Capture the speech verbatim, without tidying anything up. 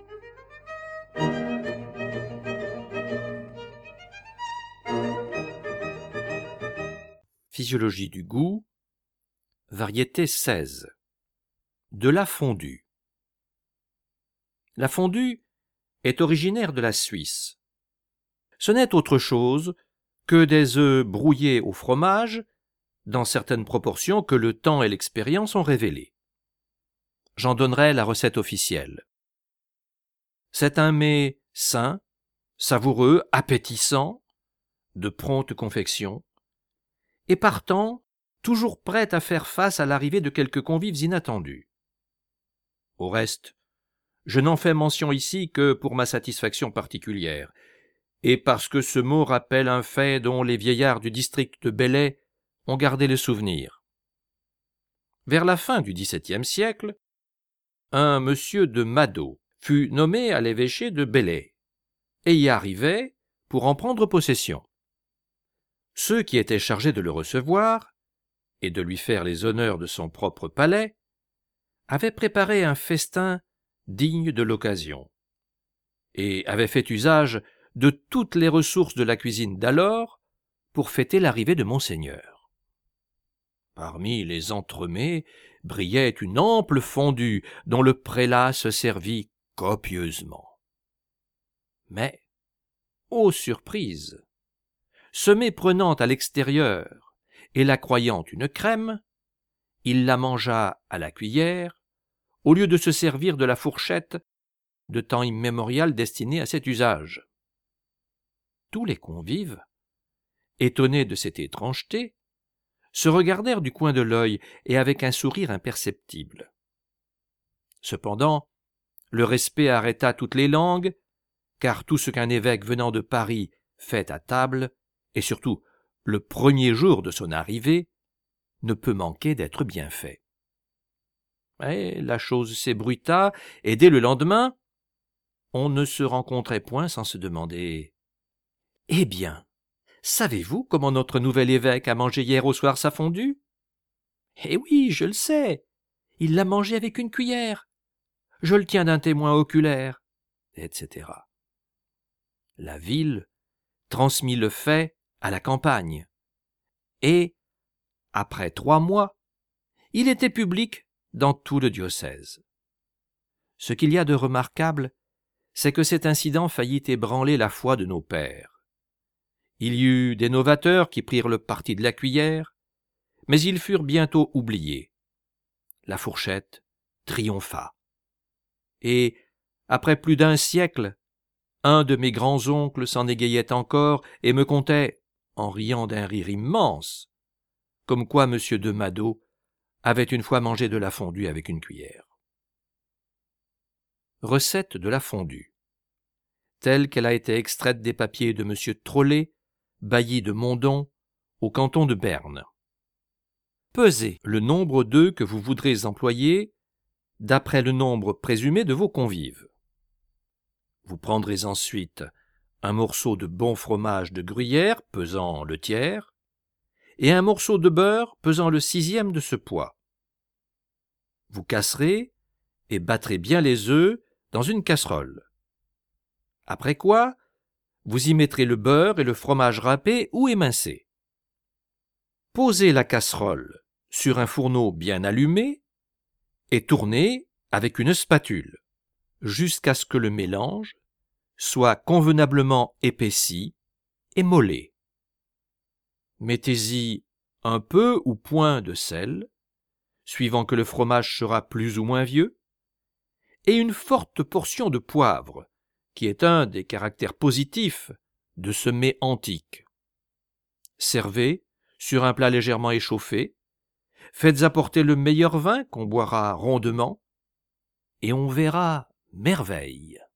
Physiologie du goût, variété seize. De la fondue. La fondue est originaire de la Suisse. Ce n'est autre chose que des œufs brouillés au fromage, dans certaines proportions que le temps et l'expérience ont révélées. J'en donnerai la recette officielle. C'est un mets sain, savoureux, appétissant, de prompte confection, et partant, toujours prêt à faire face à l'arrivée de quelques convives inattendus. Au reste, je n'en fais mention ici que pour ma satisfaction particulière, et parce que ce mot rappelle un fait dont les vieillards du district de Belley ont gardé le souvenir. Vers la fin du dix-septième siècle, un monsieur de Mado fut nommé à l'évêché de Belley, et y arrivait pour en prendre possession. Ceux qui étaient chargés de le recevoir, et de lui faire les honneurs de son propre palais, avaient préparé un festin digne de l'occasion, et avaient fait usage de toutes les ressources de la cuisine d'alors pour fêter l'arrivée de Monseigneur. Parmi les entremets brillait une ample fondue dont le prélat se servit copieusement. Mais, ô surprise, ce mets prenant à l'extérieur et la croyant une crème, il la mangea à la cuillère, au lieu de se servir de la fourchette de temps immémorial destinée à cet usage. Tous les convives, étonnés de cette étrangeté, se regardèrent du coin de l'œil et avec un sourire imperceptible. Cependant, le respect arrêta toutes les langues, car tout ce qu'un évêque venant de Paris fait à table, et surtout le premier jour de son arrivée, ne peut manquer d'être bien fait. Et la chose s'ébruita, et dès le lendemain, on ne se rencontrait point sans se demander « Eh bien, savez-vous comment notre nouvel évêque a mangé hier au soir sa fondue ?»« Eh oui, je le sais, il l'a mangée avec une cuillère. Je le tiens d'un témoin oculaire, et cetera. La ville transmit le fait à la campagne, et, après trois mois, il était public dans tout le diocèse. Ce qu'il y a de remarquable, c'est que cet incident faillit ébranler la foi de nos pères. Il y eut des novateurs qui prirent le parti de la cuillère, mais ils furent bientôt oubliés. La fourchette triompha. Et, après plus d'un siècle, un de mes grands-oncles s'en égayait encore et me contait, en riant d'un rire immense, comme quoi M. de Mado avait une fois mangé de la fondue avec une cuillère. Recette de la fondue, telle qu'elle a été extraite des papiers de M. Trollet, bailli de Mondon, au canton de Berne. Pesez le nombre d'œufs que vous voudrez employer d'après le nombre présumé de vos convives. Vous prendrez ensuite un morceau de bon fromage de gruyère pesant le tiers et un morceau de beurre pesant le sixième de ce poids. Vous casserez et battrez bien les œufs dans une casserole. Après quoi, vous y mettrez le beurre et le fromage râpé ou émincé. Posez la casserole sur un fourneau bien allumé et tournez avec une spatule jusqu'à ce que le mélange soit convenablement épaissi et mollé. Mettez-y un peu ou point de sel, suivant que le fromage sera plus ou moins vieux, et une forte portion de poivre, qui est un des caractères positifs de ce mets antique. Servez sur un plat légèrement échauffé, faites apporter le meilleur vin qu'on boira rondement, et on verra merveille.